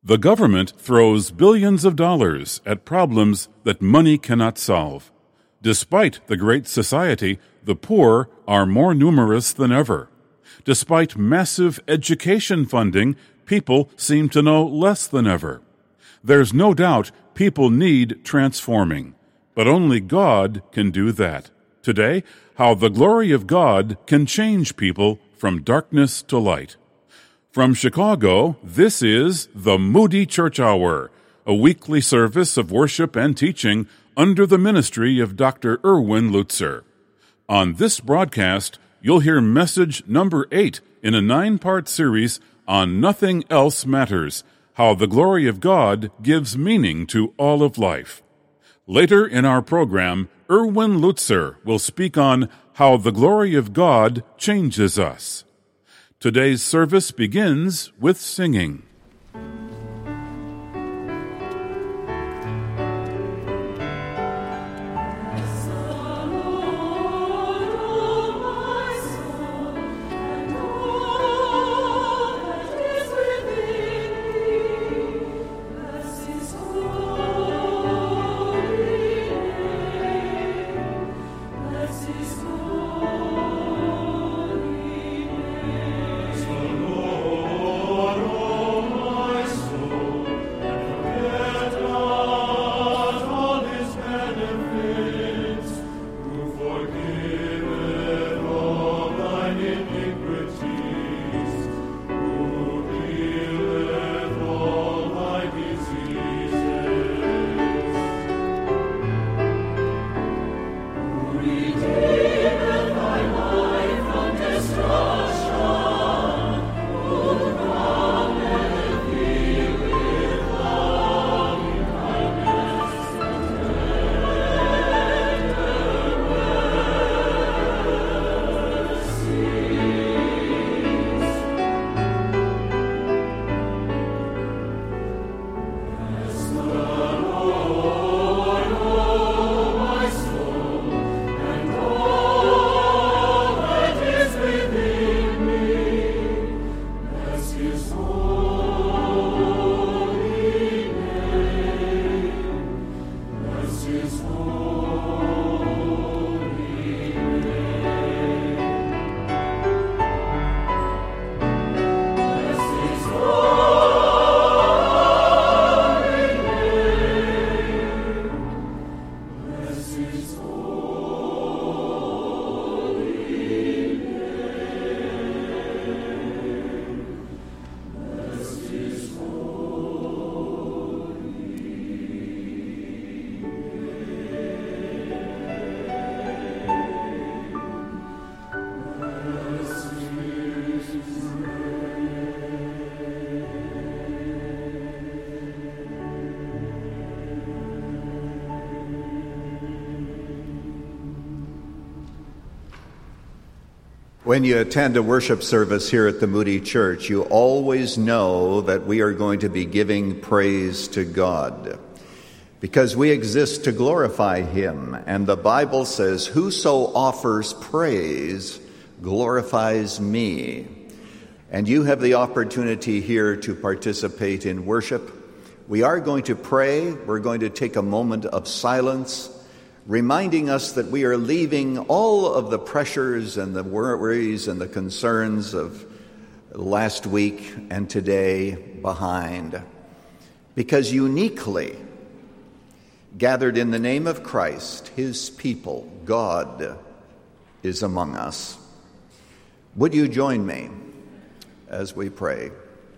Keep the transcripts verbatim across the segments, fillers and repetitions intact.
The government throws billions of dollars at problems that money cannot solve. Despite the Great Society, the poor are more numerous than ever. Despite massive education funding, people seem to know less than ever. There's no doubt people need transforming, but only God can do that. Today, how the glory of God can change people from darkness to light. From Chicago, this is the Moody Church Hour, a weekly service of worship and teaching under the ministry of Doctor Erwin Lutzer. On this broadcast, you'll hear message number eight in a nine-part series on Nothing Else Matters, how the glory of God gives meaning to all of life. Later in our program, Erwin Lutzer will speak on how the glory of God changes us. Today's service begins with singing. When you attend a worship service here at the Moody Church, you always know that we are going to be giving praise to God because we exist to glorify Him. And the Bible says, "Whoso offers praise glorifies me." And you have the opportunity here to participate in worship. We are going to pray. We're going to take a moment of silence, reminding us that we are leaving all of the pressures and the worries and the concerns of last week and today behind. Because uniquely, gathered in the name of Christ, His people, God, is among us. Would you join me as we pray?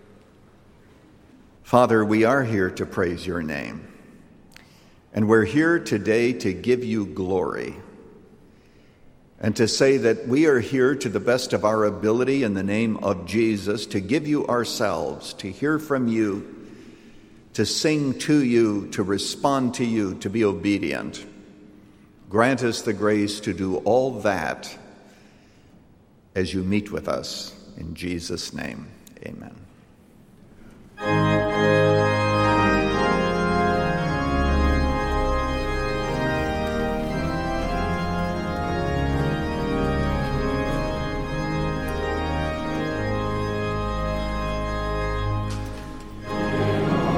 Father, we are here to praise your name. And we're here today to give you glory and to say that we are here to the best of our ability in the name of Jesus to give you ourselves, to hear from you, to sing to you, to respond to you, to be obedient. Grant us the grace to do all that as you meet with us. In Jesus' name, amen. Amen.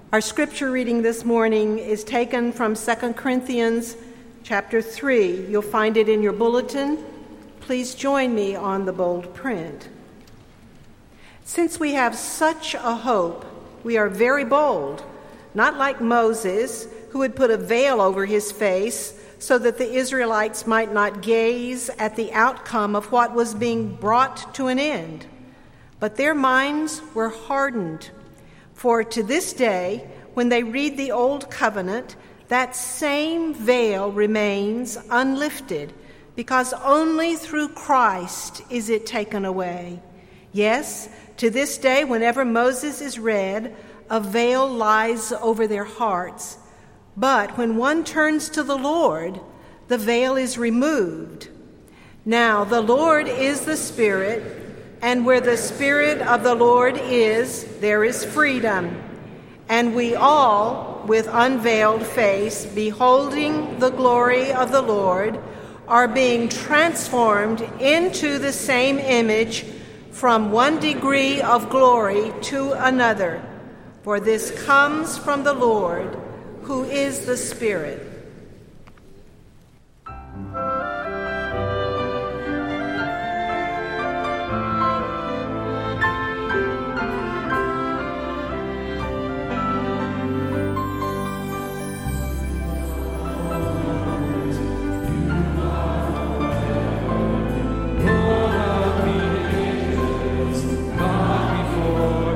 Our scripture reading this morning is taken from Second Corinthians chapter three. You'll find it in your bulletin. Please join me on the bold print. Since we have such a hope, we are very bold, not like Moses, who had put a veil over his face so that the Israelites might not gaze at the outcome of what was being brought to an end. But their minds were hardened. For to this day, when they read the Old Covenant, that same veil remains unlifted, because only through Christ is it taken away. Yes, to this day, whenever Moses is read, a veil lies over their hearts. But when one turns to the Lord, the veil is removed. Now, the Lord is the Spirit, and where the Spirit of the Lord is, there is freedom. And we all, with unveiled face, beholding the glory of the Lord, are being transformed into the same image from one degree of glory to another. For this comes from the Lord, who is the Spirit.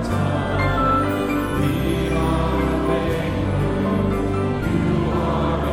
You are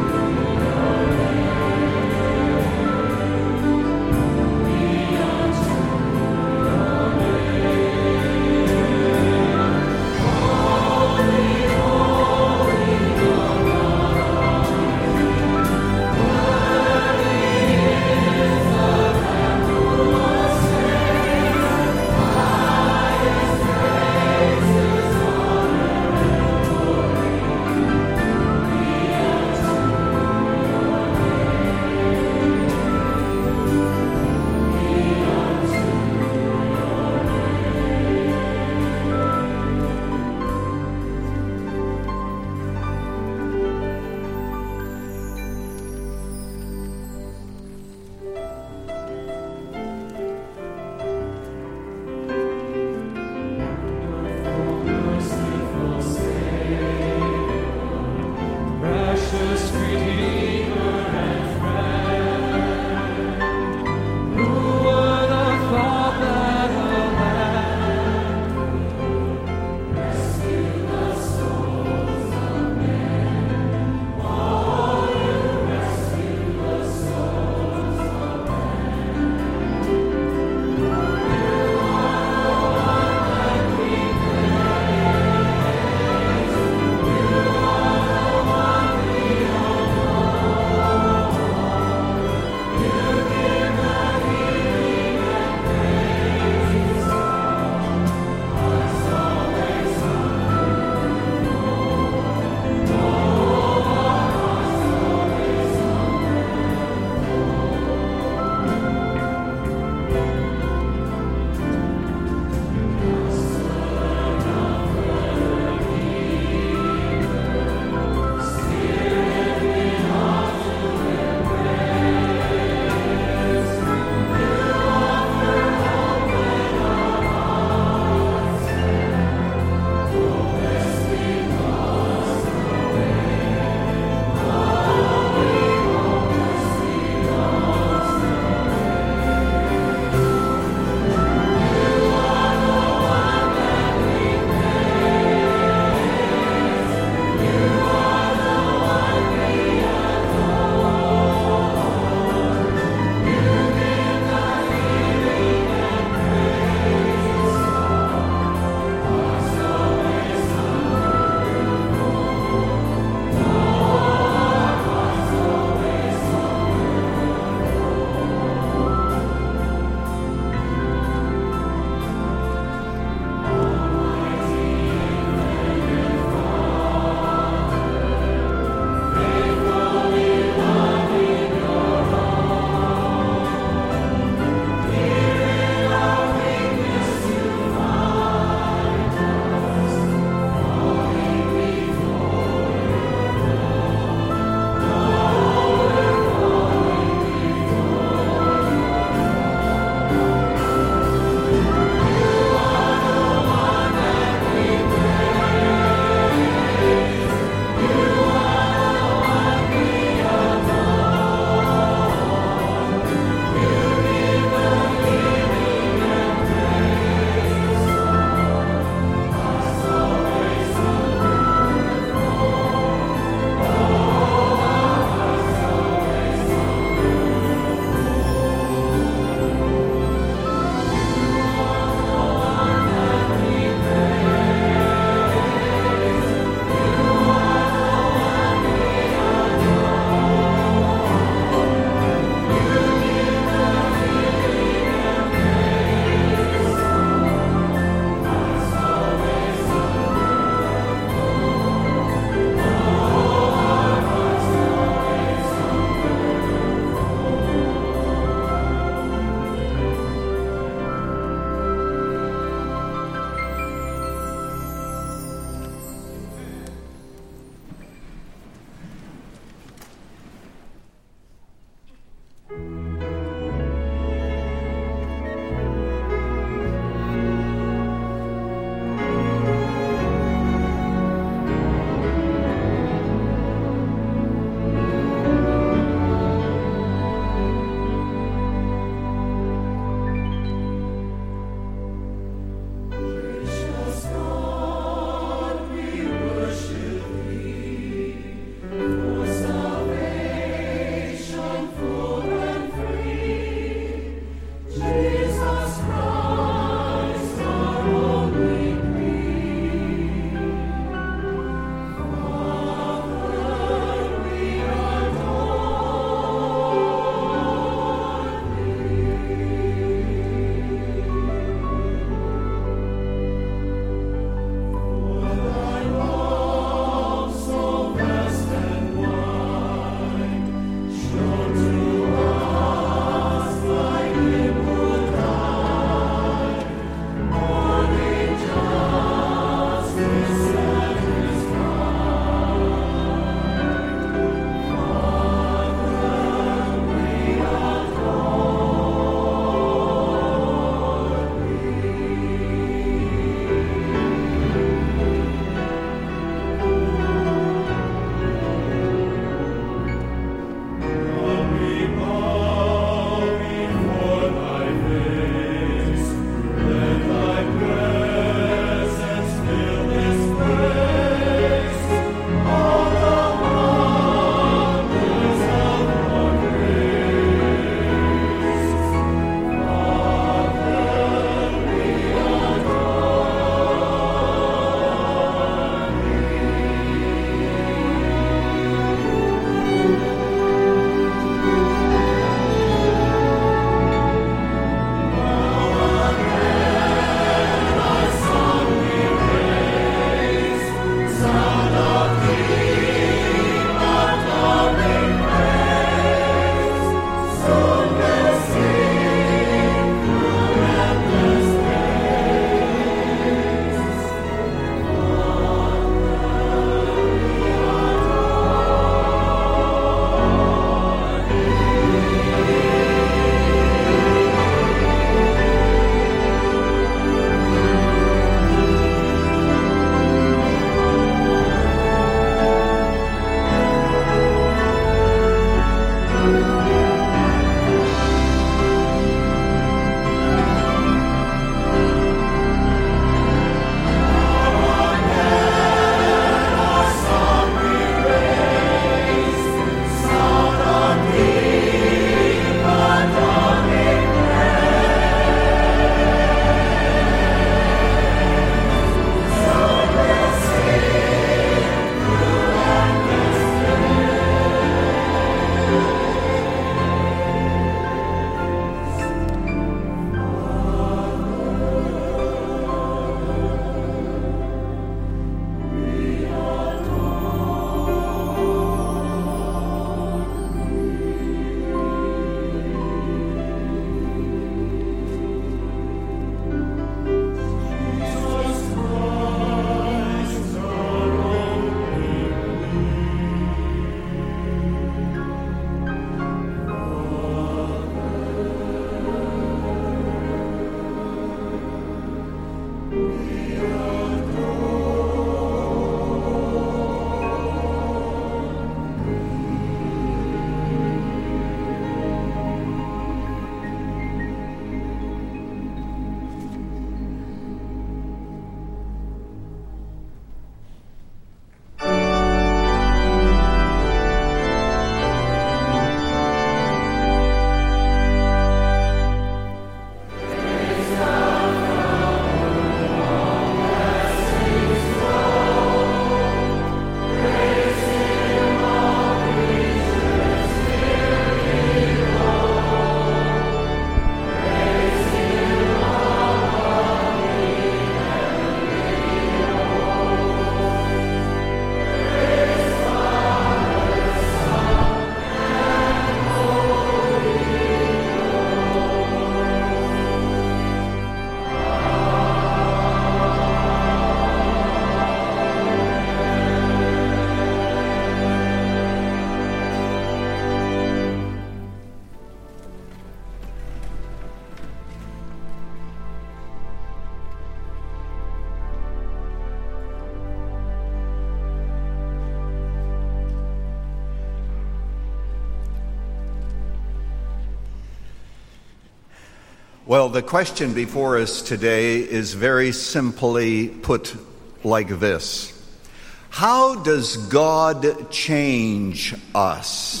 Well, the question before us today is very simply put like this. How does God change us?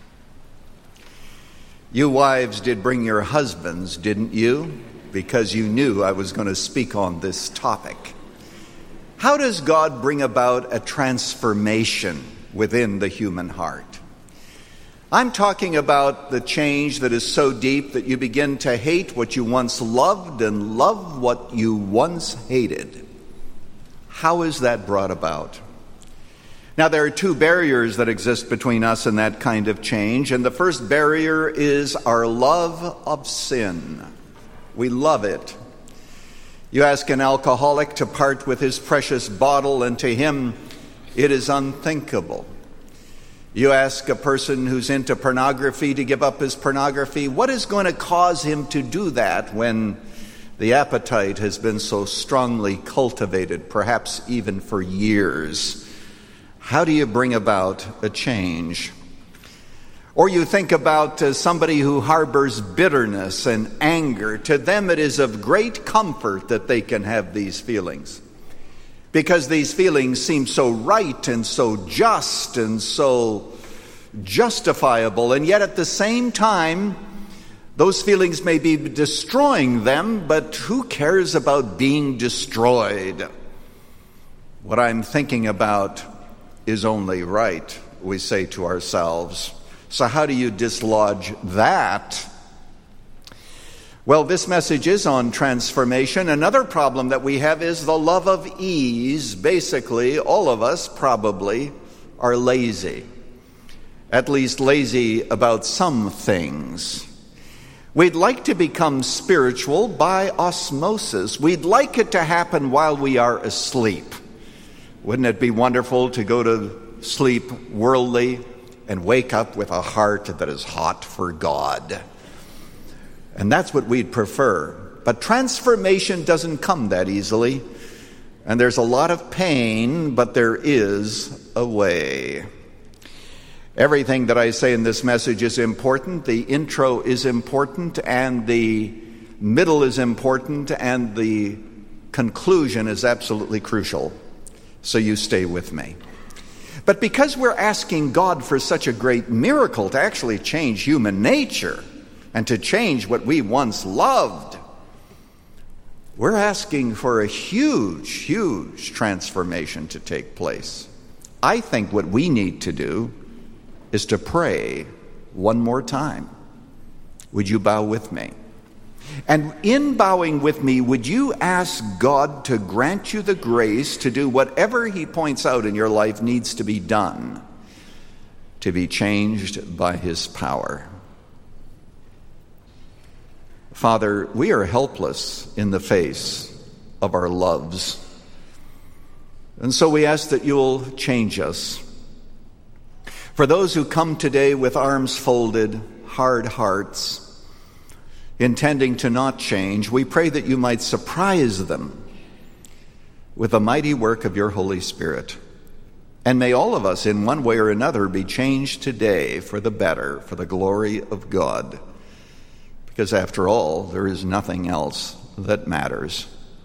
You wives did bring your husbands, didn't you? Because you knew I was going to speak on this topic. How does God bring about a transformation within the human heart? I'm talking about the change that is so deep that you begin to hate what you once loved and love what you once hated. How is that brought about? Now, there are two barriers that exist between us and that kind of change, and the first barrier is our love of sin. We love it. You ask an alcoholic to part with his precious bottle, and to him it is unthinkable. You ask a person who's into pornography to give up his pornography. What is going to cause him to do that when the appetite has been so strongly cultivated, perhaps even for years? How do you bring about a change? Or you think about uh, somebody who harbors bitterness and anger. To them it is of great comfort that they can have these feelings, because these feelings seem so right and so just and so justifiable. And yet at the same time, those feelings may be destroying them, but who cares about being destroyed? What I'm thinking about is only right, we say to ourselves. So how do you dislodge that? Well, this message is on transformation. Another problem that we have is the love of ease. Basically, all of us probably are lazy. At least lazy about some things. We'd like to become spiritual by osmosis. We'd like it to happen while we are asleep. Wouldn't it be wonderful to go to sleep worldly and wake up with a heart that is hot for God? And that's what we'd prefer. But transformation doesn't come that easily. And there's a lot of pain, but there is a way. Everything that I say in this message is important. The intro is important, and the middle is important, and the conclusion is absolutely crucial. So you stay with me. But because we're asking God for such a great miracle to actually change human nature and to change what we once loved, we're asking for a huge, huge transformation to take place. I think what we need to do is to pray one more time. Would you bow with me? And in bowing with me, would you ask God to grant you the grace to do whatever He points out in your life needs to be done to be changed by His power? Father, we are helpless in the face of our loves. And so we ask that you'll change us. For those who come today with arms folded, hard hearts, intending to not change, we pray that you might surprise them with the mighty work of your Holy Spirit. And may all of us, in one way or another, be changed today for the better, for the glory of God. Because after all, there is nothing else that matters.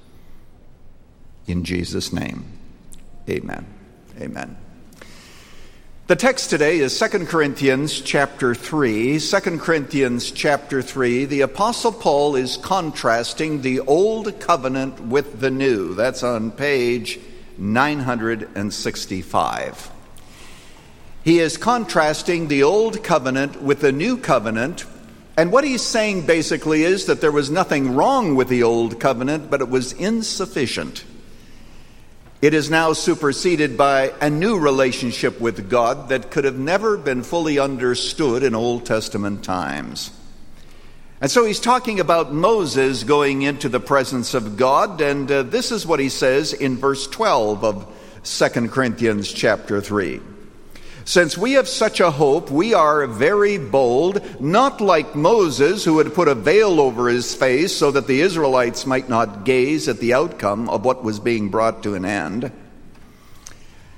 In Jesus' name, amen. Amen. The text today is Second Corinthians chapter three. Second Corinthians chapter three, the Apostle Paul is contrasting the Old Covenant with the New. That's on page nine hundred sixty-five. He is contrasting the Old Covenant with the New Covenant, and what he's saying basically is that there was nothing wrong with the Old Covenant, but it was insufficient. It is now superseded by a new relationship with God that could have never been fully understood in Old Testament times. And so he's talking about Moses going into the presence of God, and uh, this is what he says in verse twelve of Second Corinthians chapter three. Since we have such a hope, we are very bold, not like Moses, who had put a veil over his face so that the Israelites might not gaze at the outcome of what was being brought to an end.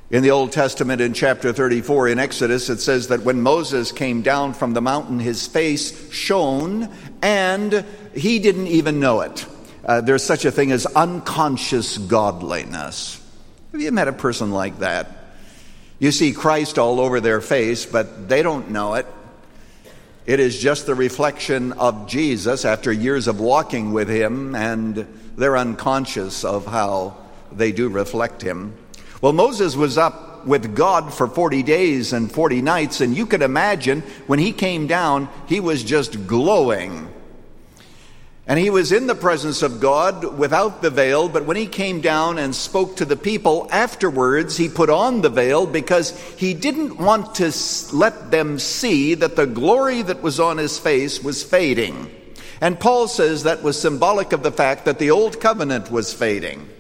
In the Old Testament, in chapter thirty-four in Exodus, it says that when Moses came down from the mountain, his face shone, and he didn't even know it. Uh, there's such a thing as unconscious godliness. Have you met a person like that? You see Christ all over their face, but they don't know it. It is just the reflection of Jesus after years of walking with him, and they're unconscious of how they do reflect him. Well, Moses was up with God for forty days and forty nights, and you could imagine when he came down, he was just glowing. And he was in the presence of God without the veil, but when he came down and spoke to the people, afterwards he put on the veil because he didn't want to let them see that the glory that was on his face was fading. And Paul says that was symbolic of the fact that the old covenant was fading.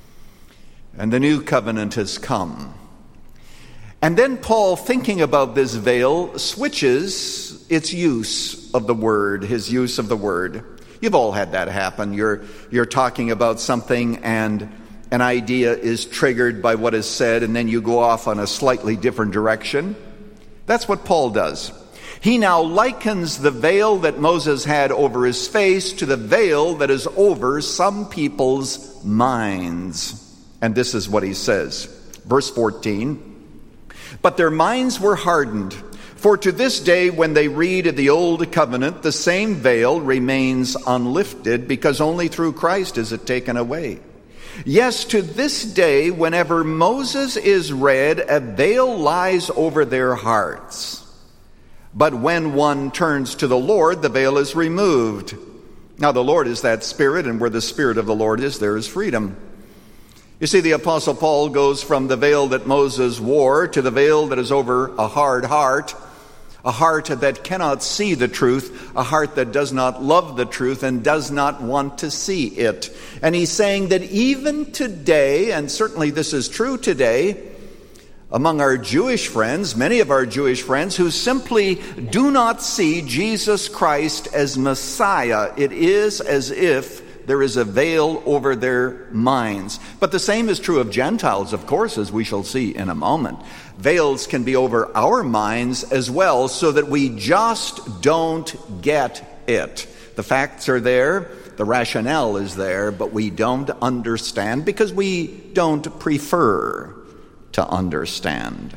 And the new covenant has come. And then Paul, thinking about this veil, switches its use of the word, his use of the word. You've all had that happen. You're, you're talking about something and an idea is triggered by what is said, and then you go off on a slightly different direction. That's what Paul does. He now likens the veil that Moses had over his face to the veil that is over some people's minds. And this is what he says. Verse fourteen, "But their minds were hardened. For to this day, when they read of the old covenant, the same veil remains unlifted, because only through Christ is it taken away. Yes, to this day, whenever Moses is read, a veil lies over their hearts. But when one turns to the Lord, the veil is removed. Now the Lord is that Spirit, and where the Spirit of the Lord is, there is freedom." You see, the Apostle Paul goes from the veil that Moses wore to the veil that is over a hard heart, a heart that cannot see the truth, a heart that does not love the truth and does not want to see it. And he's saying that even today, and certainly this is true today, among our Jewish friends, many of our Jewish friends who simply do not see Jesus Christ as Messiah, it is as if there is a veil over their minds. But the same is true of Gentiles, of course, as we shall see in a moment. Veils can be over our minds as well, so that we just don't get it. The facts are there, the rationale is there, but we don't understand because we don't prefer to understand.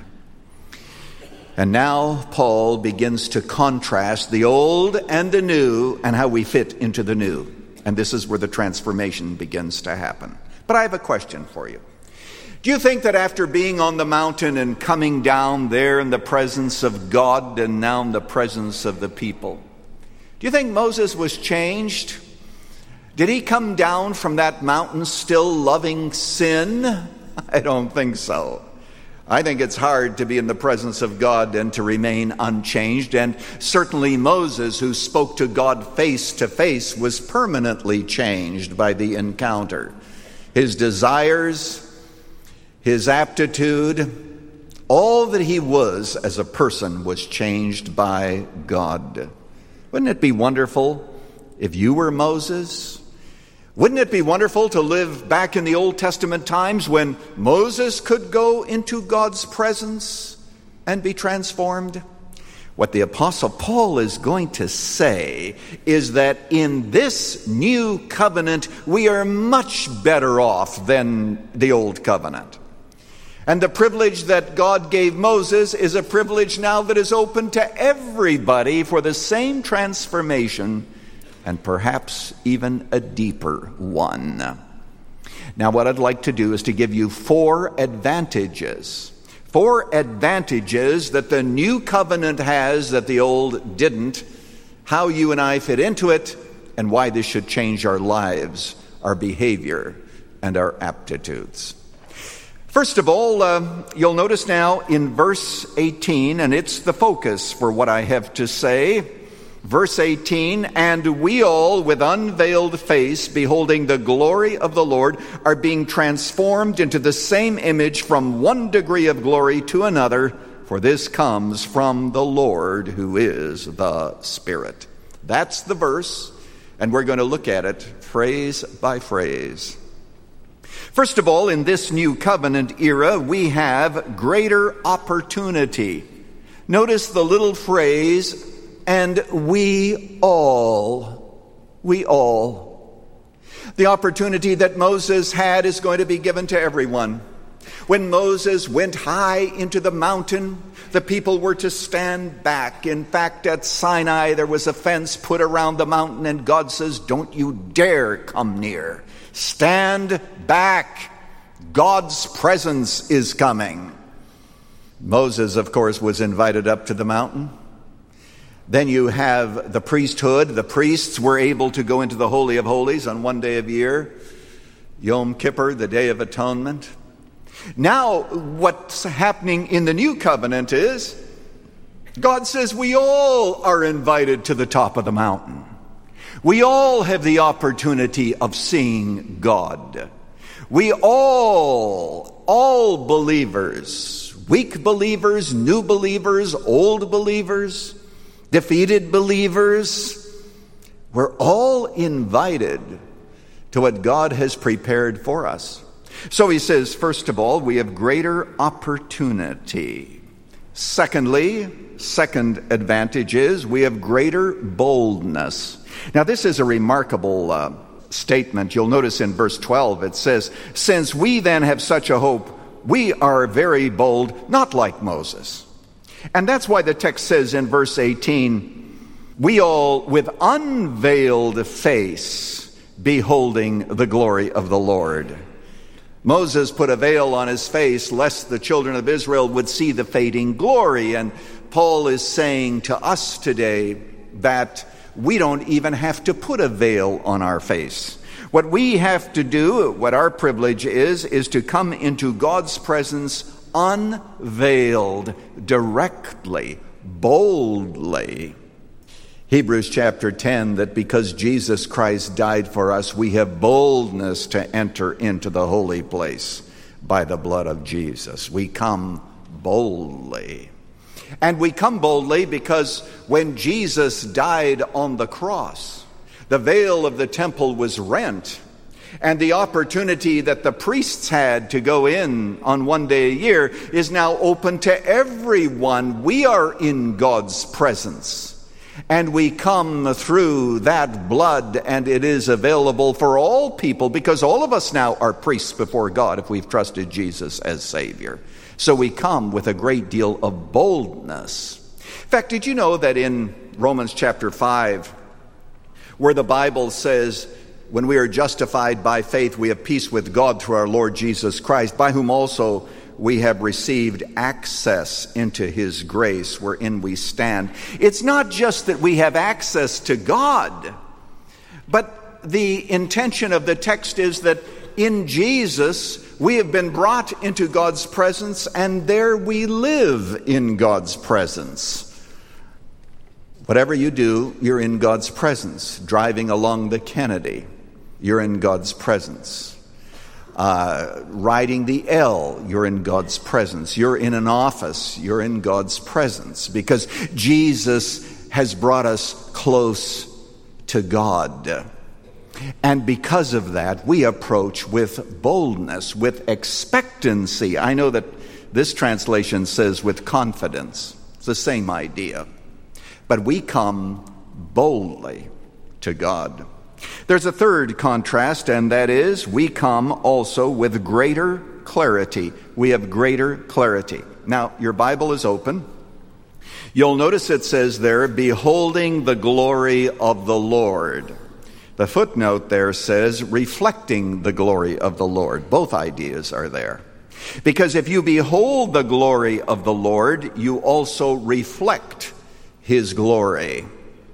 And now Paul begins to contrast the old and the new and how we fit into the new. And this is where the transformation begins to happen. But I have a question for you. Do you think that after being on the mountain and coming down there in the presence of God and now in the presence of the people, do you think Moses was changed? Did he come down from that mountain still loving sin? I don't think so. I think it's hard to be in the presence of God and to remain unchanged. And certainly Moses, who spoke to God face to face, was permanently changed by the encounter. His desires, his aptitude, all that he was as a person was changed by God. Wouldn't it be wonderful if you were Moses? Wouldn't it be wonderful to live back in the Old Testament times when Moses could go into God's presence and be transformed? What the Apostle Paul is going to say is that in this new covenant, we are much better off than the old covenant. And the privilege that God gave Moses is a privilege now that is open to everybody for the same transformation, and perhaps even a deeper one. Now, what I'd like to do is to give you four advantages. Four advantages that the new covenant has that the old didn't, how you and I fit into it, and why this should change our lives, our behavior, and our aptitudes. First of all, uh, you'll notice now in verse eighteen, and it's the focus for what I have to say, Verse eighteen, "And we all, with unveiled face, beholding the glory of the Lord, are being transformed into the same image from one degree of glory to another, for this comes from the Lord, who is the Spirit." That's the verse, and we're going to look at it phrase by phrase. First of all, in this new covenant era, we have greater opportunity. Notice the little phrase, and we all, we all. The opportunity that Moses had is going to be given to everyone. When Moses went high into the mountain, the people were to stand back. In fact, at Sinai, there was a fence put around the mountain, and God says, don't you dare come near. Stand back. God's presence is coming. Moses, of course, was invited up to the mountain. Then you have the priesthood. The priests were able to go into the Holy of Holies on one day of year, Yom Kippur, the Day of Atonement. Now, what's happening in the new covenant is God says we all are invited to the top of the mountain. We all have the opportunity of seeing God. We all, all believers, weak believers, new believers, old believers, defeated believers, we're all invited to what God has prepared for us. So he says, first of all, we have greater opportunity. Secondly, second advantage is we have greater boldness. Now, this is a remarkable uh, statement. You'll notice in verse twelve, it says, since we then have such a hope, we are very bold, not like Moses. And that's why the text says in verse eighteen, we all with unveiled face beholding the glory of the Lord. Moses put a veil on his face lest the children of Israel would see the fading glory. And Paul is saying to us today that we don't even have to put a veil on our face. What we have to do, what our privilege is, is to come into God's presence unveiled, directly, boldly. Hebrews chapter ten, that because Jesus Christ died for us, we have boldness to enter into the holy place by the blood of Jesus. We come boldly. And we come boldly because when Jesus died on the cross, the veil of the temple was rent, and the opportunity that the priests had to go in on one day a year is now open to everyone. We are in God's presence. And we come through that blood, and it is available for all people because all of us now are priests before God if we've trusted Jesus as Savior. So we come with a great deal of boldness. In fact, did you know that in Romans chapter five, where the Bible says, when we are justified by faith, we have peace with God through our Lord Jesus Christ, by whom also we have received access into his grace wherein we stand. It's not just that we have access to God, but the intention of the text is that in Jesus we have been brought into God's presence, and there we live in God's presence. Whatever you do, you're in God's presence. Driving along the Kennedy, you're in God's presence. Uh, riding the L, you're in God's presence. You're in an office, you're in God's presence, because Jesus has brought us close to God. And because of that, we approach with boldness, with expectancy. I know that this translation says with confidence. It's the same idea. But we come boldly to God. There's a third contrast, and that is we come also with greater clarity. We have greater clarity. Now, your Bible is open. You'll notice it says there, beholding the glory of the Lord. The footnote there says, reflecting the glory of the Lord. Both ideas are there. Because if you behold the glory of the Lord, you also reflect his glory.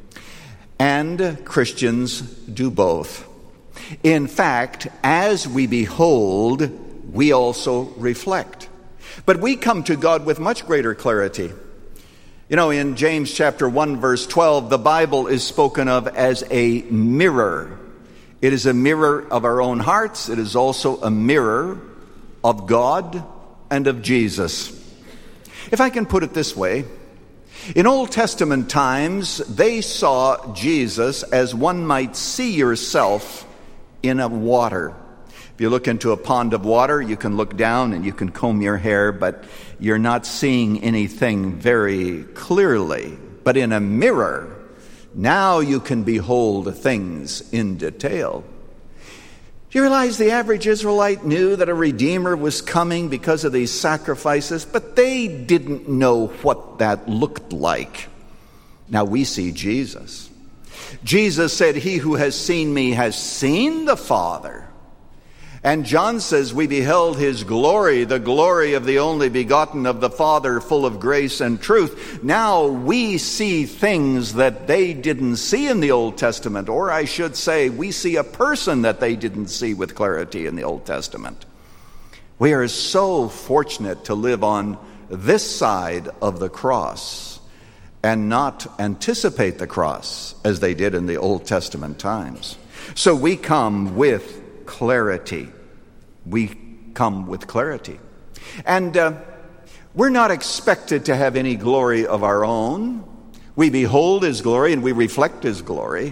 And Christians do both. In fact, as we behold, we also reflect. But we come to God with much greater clarity. You know, in James chapter one, verse twelve, the Bible is spoken of as a mirror. It is a mirror of our own hearts. It is also a mirror of God and of Jesus. If I can put it this way, in Old Testament times, they saw Jesus as one might see yourself in a water. If you look into a pond of water, you can look down and you can comb your hair, but you're not seeing anything very clearly. But in a mirror, now you can behold things in detail. Do you realize the average Israelite knew that a Redeemer was coming because of these sacrifices, but they didn't know what that looked like. Now we see Jesus. Jesus said, "He who has seen me has seen the Father." And John says, "We beheld his glory, the glory of the only begotten of the Father, full of grace and truth." Now we see things that they didn't see in the Old Testament, or I should say, we see a person that they didn't see with clarity in the Old Testament. We are so fortunate to live on this side of the cross and not anticipate the cross as they did in the Old Testament times. So we come with clarity. We come with clarity. And uh, we're not expected to have any glory of our own. We behold his glory and we reflect his glory.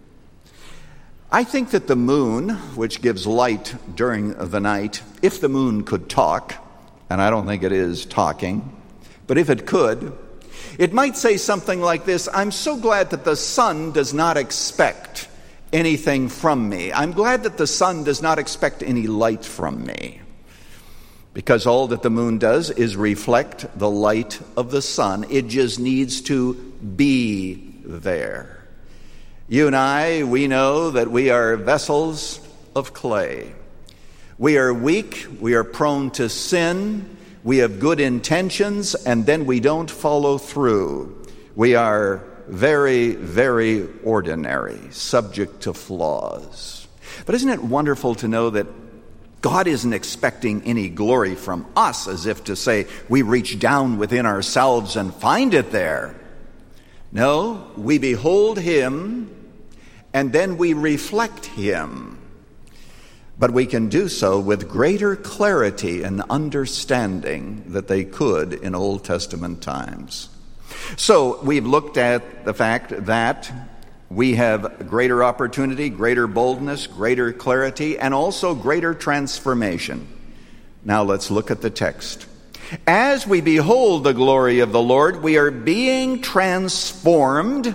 I think that the moon, which gives light during the night, if the moon could talk, and I don't think it is talking, but if it could, it might say something like this: "I'm so glad that the sun does not expect anything from me. I'm glad that the sun does not expect any light from me, because all that the moon does is reflect the light of the sun. It just needs to be there." You and I, we know that we are vessels of clay. We are weak, we are prone to sin, we have good intentions, and then we don't follow through. We are very, very ordinary, subject to flaws. But isn't it wonderful to know that God isn't expecting any glory from us, as if to say we reach down within ourselves and find it there. No, we behold him and then we reflect him. But we can do so with greater clarity and understanding than they could in Old Testament times. So we've looked at the fact that we have greater opportunity, greater boldness, greater clarity, and also greater transformation. Now let's look at the text. As we behold the glory of the Lord, we are being transformed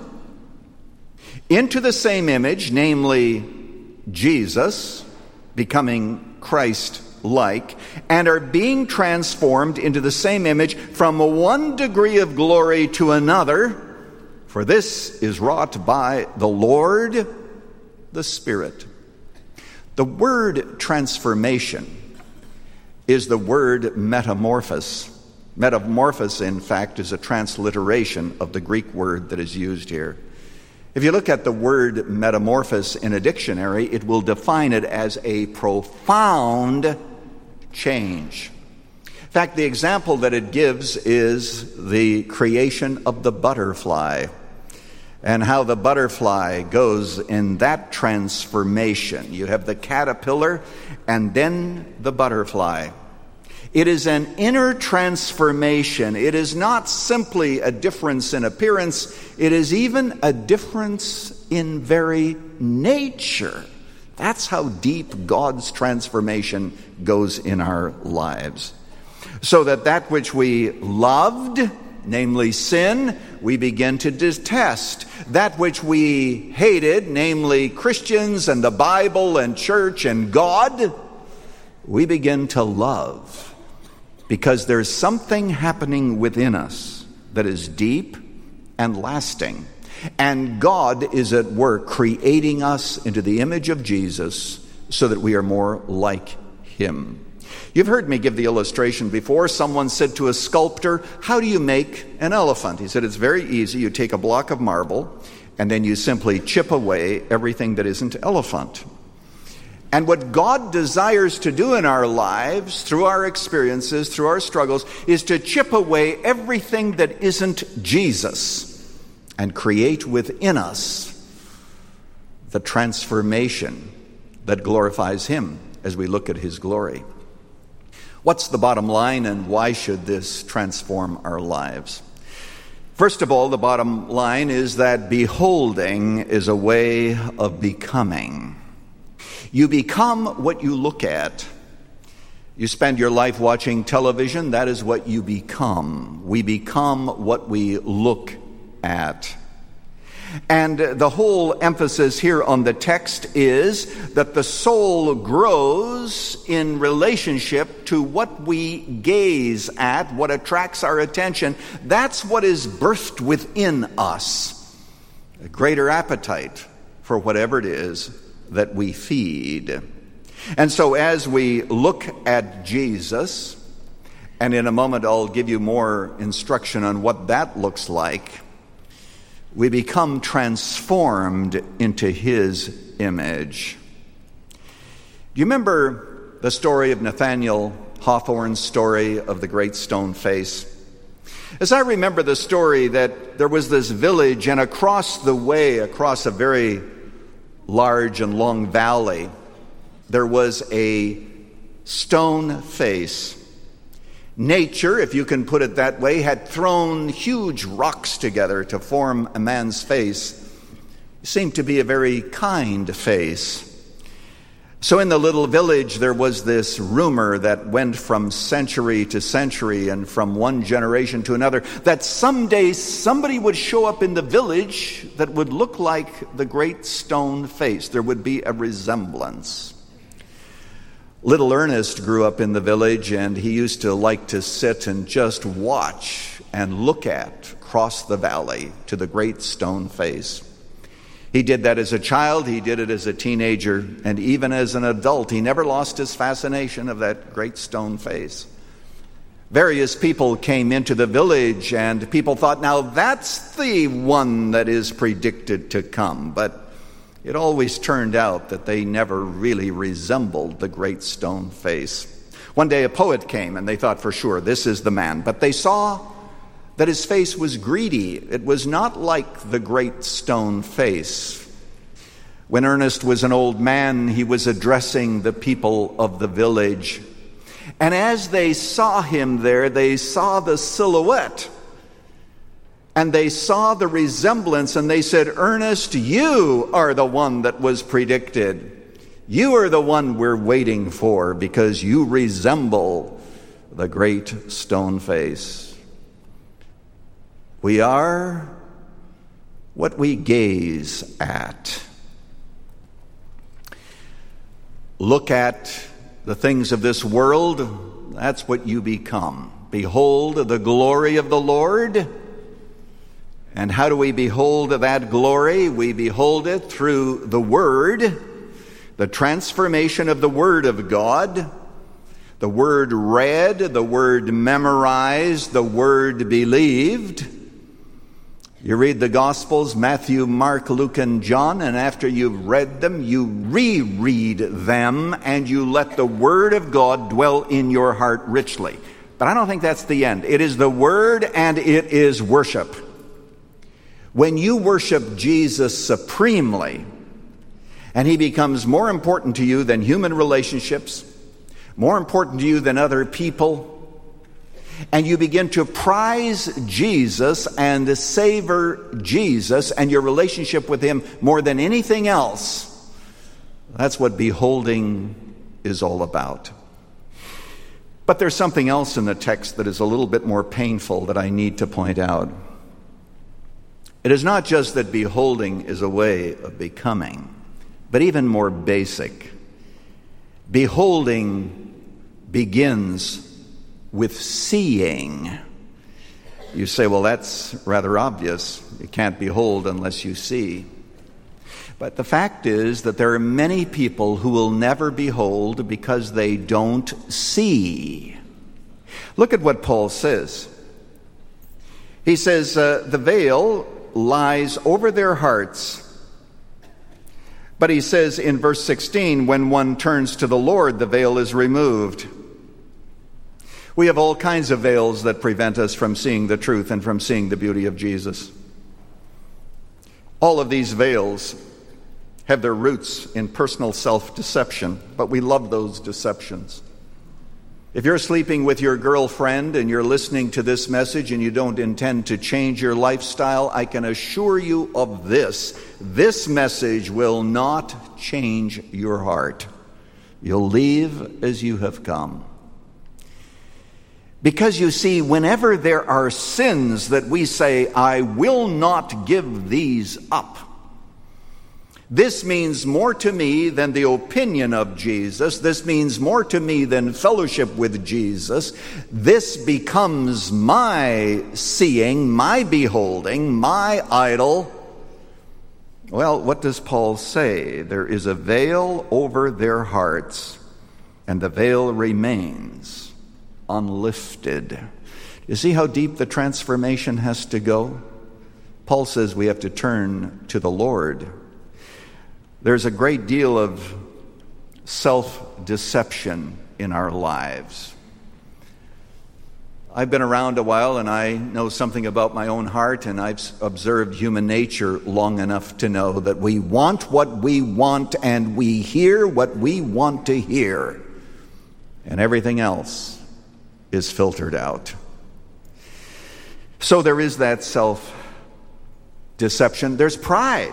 into the same image, namely Jesus, becoming Christ-like, and are being transformed into the same image from one degree of glory to another, for this is wrought by the Lord, the Spirit. The word transformation is the word metamorphos. Metamorphos, in fact, is a transliteration of the Greek word that is used here. If you look at the word metamorphos in a dictionary, it will define it as a profound change. In fact, the example that it gives is the creation of the butterfly and how the butterfly goes in that transformation. You have the caterpillar and then the butterfly. It is an inner transformation. It is not simply a difference in appearance. It is even a difference in very nature. That's how deep God's transformation goes in our lives. So that that which we loved, namely sin, we begin to detest. That which we hated, namely Christians and the Bible and church and God, we begin to love. Because there's something happening within us that is deep and lasting. And God is at work creating us into the image of Jesus so that we are more like him. You've heard me give the illustration before. Someone said to a sculptor, "How do you make an elephant?" He said, "It's very easy. You take a block of marble and then you simply chip away everything that isn't elephant." And what God desires to do in our lives, through our experiences, through our struggles, is to chip away everything that isn't Jesus and create within us the transformation that glorifies him as we look at his glory. What's the bottom line, and why should this transform our lives? First of all, the bottom line is that beholding is a way of becoming. You become what you look at. You spend your life watching television, that is what you become. We become what we look at. And the whole emphasis here on the text is that the soul grows in relationship to what we gaze at, what attracts our attention. That's what is birthed within us. A greater appetite for whatever it is that we feed. And so as we look at Jesus, and in a moment I'll give you more instruction on what that looks like, we become transformed into his image. Do you remember the story of Nathaniel Hawthorne's story of the great stone face? As I remember the story, that there was this village, and across the way, across a very large and long valley, there was a stone face. Nature, if you can put it that way, had thrown huge rocks together to form a man's face. It seemed to be a very kind face. So in the little village, there was this rumor that went from century to century and from one generation to another, that someday somebody would show up in the village that would look like the great stone face. There would be a resemblance. Little Ernest grew up in the village, and he used to like to sit and just watch and look at across the valley to the great stone face. He did that as a child, he did it as a teenager, and even as an adult, he never lost his fascination of that great stone face. Various people came into the village, and people thought, now that's the one that is predicted to come. But it always turned out that they never really resembled the great stone face. One day a poet came, and they thought for sure, this is the man. But they saw that his face was greedy. It was not like the great stone face. When Ernest was an old man, he was addressing the people of the village. And as they saw him there, they saw the silhouette. And they saw the resemblance, and they said, Ernest, you are the one that was predicted. You are the one we're waiting for, because you resemble the great stone face. We are what we gaze at. Look at the things of this world, that's what you become. Behold the glory of the Lord. And how do we behold that glory? We behold it through the Word, the transformation of the Word of God, the Word read, the Word memorized, the Word believed. You read the Gospels, Matthew, Mark, Luke, and John, and after you've read them, you reread them, and you let the Word of God dwell in your heart richly. But I don't think that's the end. It is the Word, and it is worship. When you worship Jesus supremely, and he becomes more important to you than human relationships, more important to you than other people, and you begin to prize Jesus and savor Jesus and your relationship with him more than anything else, that's what beholding is all about. But there's something else in the text that is a little bit more painful that I need to point out. It is not just that beholding is a way of becoming, but even more basic. Beholding begins with seeing. You say, well, that's rather obvious. You can't behold unless you see. But the fact is that there are many people who will never behold because they don't see. Look at what Paul says. He says, uh, the veil lies over their hearts. But he says in verse sixteen, when one turns to the Lord, the veil is removed. We have all kinds of veils that prevent us from seeing the truth and from seeing the beauty of Jesus. All of these veils have their roots in personal self-deception, but we love those deceptions. If you're sleeping with your girlfriend and you're listening to this message and you don't intend to change your lifestyle, I can assure you of this. This message will not change your heart. You'll leave as you have come. Because you see, whenever there are sins that we say, I will not give these up, this means more to me than the opinion of Jesus. This means more to me than fellowship with Jesus. This becomes my seeing, my beholding, my idol. Well, what does Paul say? There is a veil over their hearts, and the veil remains unlifted. You see how deep the transformation has to go? Paul says we have to turn to the Lord. There's a great deal of self-deception in our lives. I've been around a while and I know something about my own heart, and I've observed human nature long enough to know that we want what we want and we hear what we want to hear, and everything else is filtered out. So there is that self-deception. There's pride.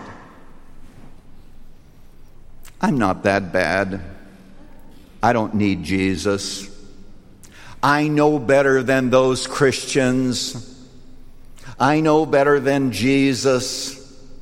I'm not that bad. I don't need Jesus. I know better than those Christians. I know better than Jesus.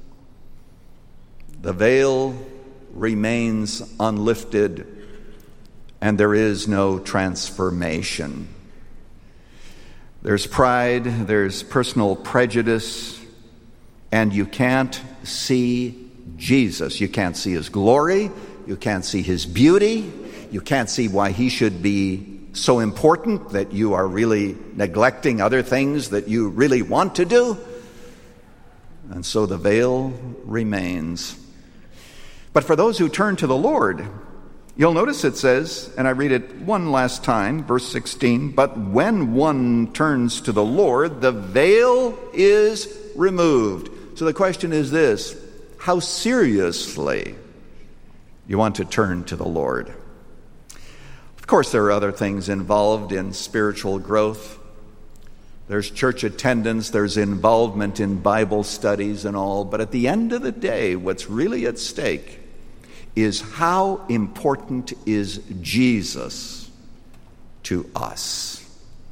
The veil remains unlifted, and there is no transformation. There's pride, there's personal prejudice, and you can't see Jesus. You can't see his glory. You can't see his beauty. You can't see why he should be so important that you are really neglecting other things that you really want to do. And so the veil remains. But for those who turn to the Lord, you'll notice it says, and I read it one last time, verse sixteen, but when one turns to the Lord, the veil is removed. So the question is this: how seriously you want to turn to the Lord? Of course, there are other things involved in spiritual growth. There's church attendance, there's involvement in Bible studies and all. But at the end of the day, what's really at stake is how important is Jesus to us.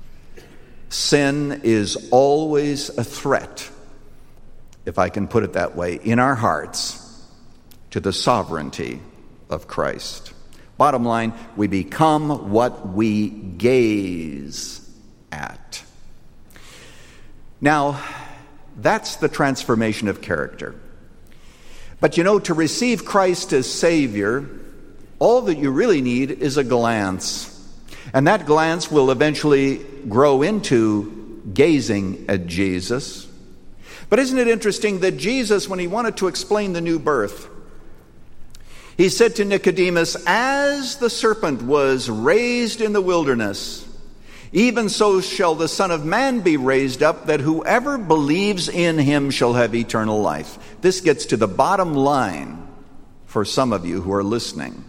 Sin is always a threat, if I can put it that way, in our hearts to the sovereignty of Christ. Bottom line, we become what we gaze at. Now, that's the transformation of character. But you know, to receive Christ as Savior, all that you really need is a glance. And that glance will eventually grow into gazing at Jesus. But isn't it interesting that Jesus, when he wanted to explain the new birth, he said to Nicodemus, as the serpent was raised in the wilderness, even so shall the Son of Man be raised up, that whoever believes in him shall have eternal life. This gets to the bottom line for some of you who are listening.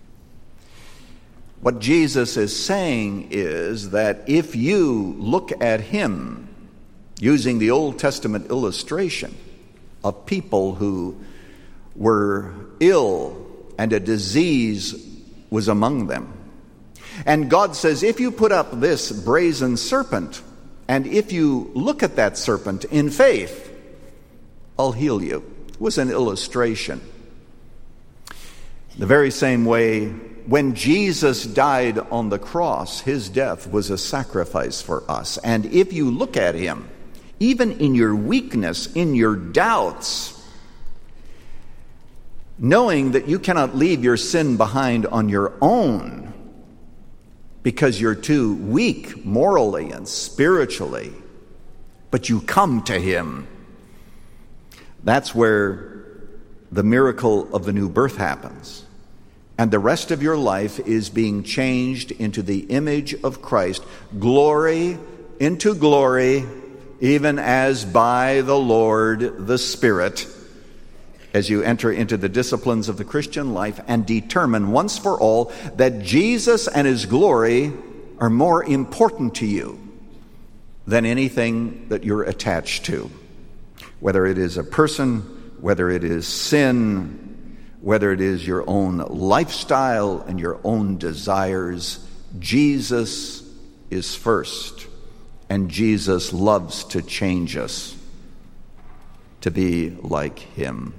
What Jesus is saying is that if you look at him, using the Old Testament illustration of people who were ill and a disease was among them. And God says, if you put up this brazen serpent, and if you look at that serpent in faith, I'll heal you. It was an illustration. The very same way, when Jesus died on the cross, his death was a sacrifice for us. And if you look at him, even in your weakness, in your doubts, knowing that you cannot leave your sin behind on your own because you're too weak morally and spiritually, but you come to him, that's where the miracle of the new birth happens. And the rest of your life is being changed into the image of Christ, glory into glory, even as by the Lord the Spirit, as you enter into the disciplines of the Christian life and determine once for all that Jesus and his glory are more important to you than anything that you're attached to. Whether it is a person, whether it is sin, whether it is your own lifestyle and your own desires, Jesus is first, and Jesus loves to change us to be like him.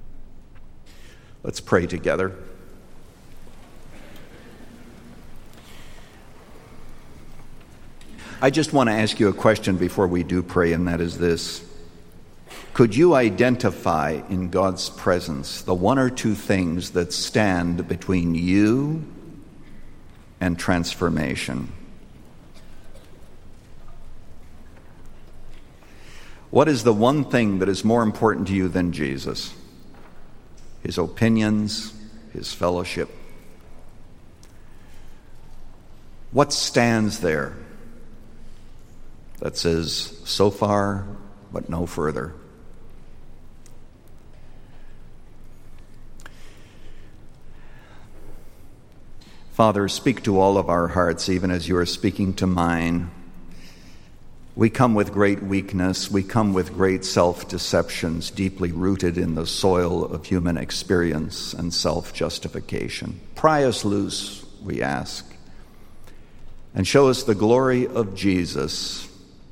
Let's pray together. I just want to ask you a question before we do pray, and that is this. Could you identify in God's presence the one or two things that stand between you and transformation? What is the one thing that is more important to you than Jesus? His opinions, his fellowship. What stands there that says, so far, but no further? Father, speak to all of our hearts, even as you are speaking to mine. We come with great weakness. We come with great self-deceptions deeply rooted in the soil of human experience and self-justification. Pry us loose, we ask, and show us the glory of Jesus.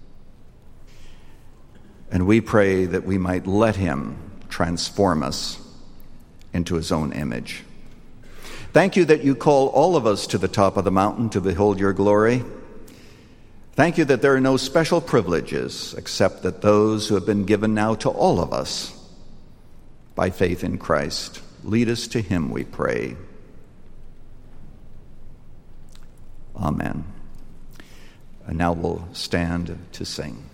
And we pray that we might let him transform us into his own image. Thank you that you call all of us to the top of the mountain to behold your glory. Thank you that there are no special privileges except that those who have been given now to all of us by faith in Christ. Lead us to him, we pray. Amen. And now we'll stand to sing.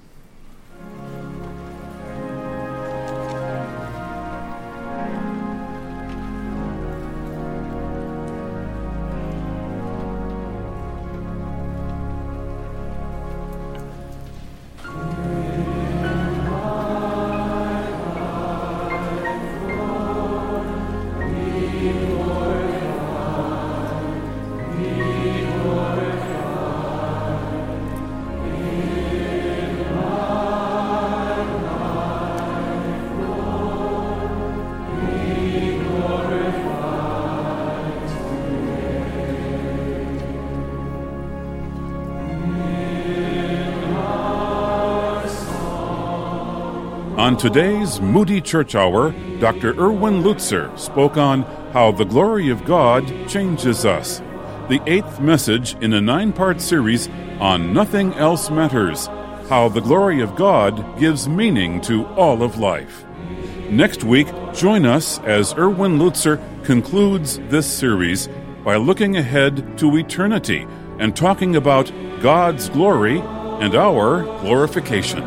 On today's Moody Church Hour, Doctor Erwin Lutzer spoke on how the glory of God changes us, the eighth message in a nine-part series on Nothing Else Matters, how the glory of God gives meaning to all of life. Next week, join us as Erwin Lutzer concludes this series by looking ahead to eternity and talking about God's glory and our glorification.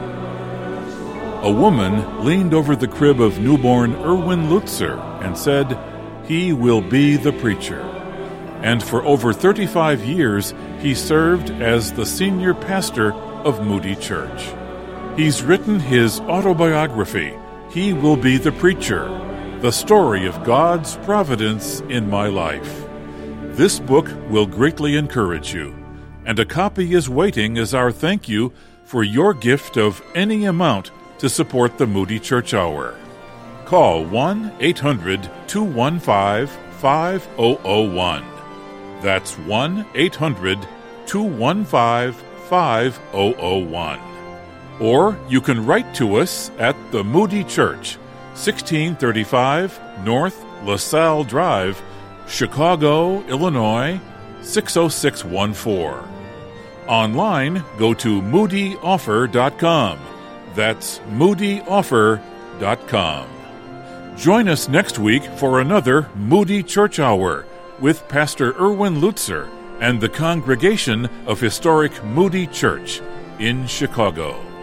A woman leaned over the crib of newborn Erwin Lutzer and said, "He will be the preacher." And for over thirty-five years, he served as the senior pastor of Moody Church. He's written his autobiography, He Will Be the Preacher, the story of God's providence in my life. This book will greatly encourage you, and a copy is waiting as our thank you for your gift of any amount to support the Moody Church Hour. Call one eight hundred two one five five zero zero one. That's one eight hundred two one five five zero zero one. Or you can write to us at the Moody Church, sixteen thirty-five North LaSalle Drive, Chicago, Illinois, six oh six one four. Online, go to moody offer dot com. That's moody offer dot com. Join us next week for another Moody Church Hour with Pastor Erwin Lutzer and the congregation of historic Moody Church in Chicago.